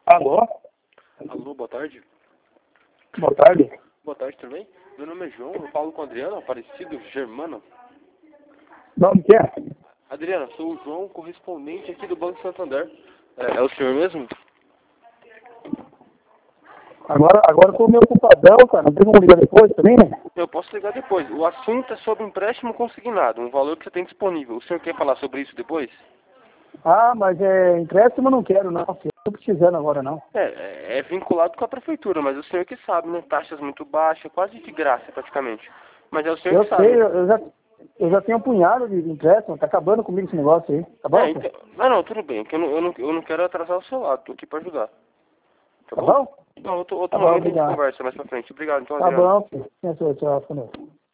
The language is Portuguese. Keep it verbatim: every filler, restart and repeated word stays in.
Alô? Alô, boa tarde. Boa tarde. Boa tarde, tudo bem? Meu nome é João, eu falo com a Adriana, Aparecido, Germano. Nome que é? Adriana, sou o João, correspondente aqui do Banco Santander. É, é o senhor mesmo? Agora, agora eu tô meio ocupadão, cara. Não tem como ligar depois também, né? Eu posso ligar depois. O assunto é sobre empréstimo consignado, um valor que você tem disponível. O senhor quer falar sobre isso depois? Ah, mas é empréstimo eu não quero, não. Não tô precisando agora, não. É, é, é vinculado com a prefeitura, mas o senhor que sabe, né? Taxas muito baixas, quase de graça praticamente. Mas é o senhor Eu que sabe. sei, eu, eu já, eu já tenho um punhado de empréstimo. Tá acabando comigo esse negócio aí. Tá bom? É, então... Não, não, tudo bem. é que Eu não, eu, não, eu não quero atrasar o seu lado, tô aqui pra ajudar. Tá Tá bom? bom? Não, outro, Tá outro bom, momento a gente obrigado. conversa mais pra frente. Obrigado, então, Tá Adriano. bom, filho. Tchau, tchau.